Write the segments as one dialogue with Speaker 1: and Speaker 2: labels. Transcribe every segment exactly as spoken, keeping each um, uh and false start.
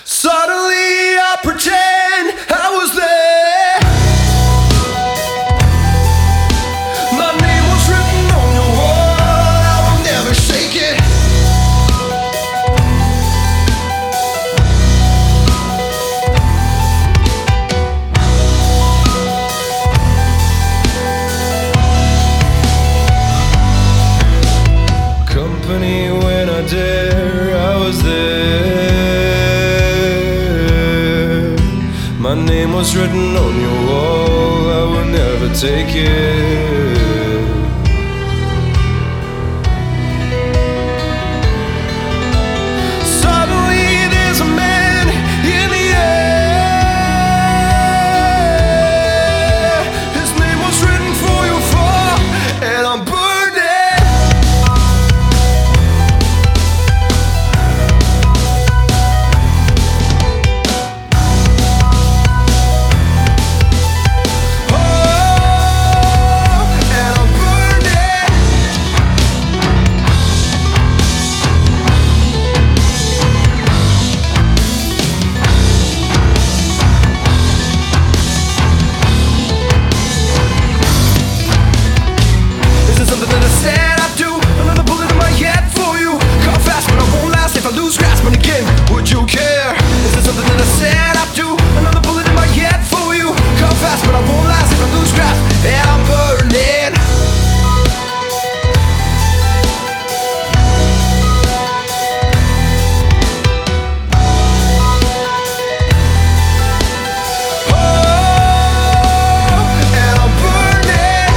Speaker 1: Suddenly I pretend I was there. My name was written on your wall, I will never shake it. Company when I dare, I was there. My name was written on your wall, I will never take it. Suddenly there's a man in the air. His name was written for your fall, and I'm burning. Would you care? Is this something that I said I'd do? Another bullet in my head for you. Come fast, but I won't last if I lose grasp. Yeah, I'm burning. Oh, and I'm burning.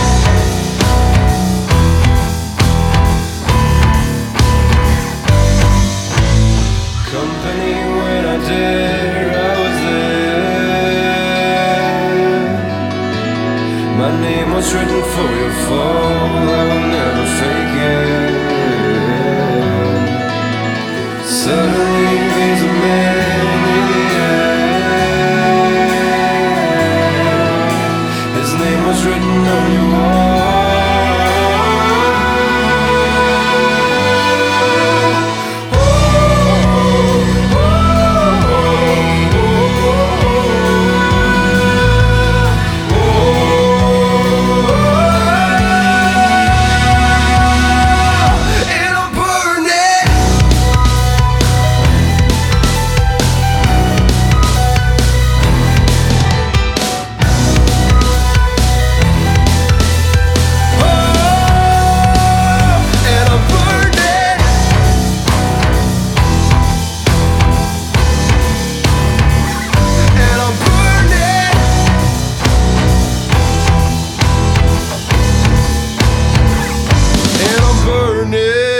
Speaker 1: Company when I dare, I was there. My name was written for your fall, I will never fake it. Suddenly there's a man in the air. His name was written on your wall. Burning.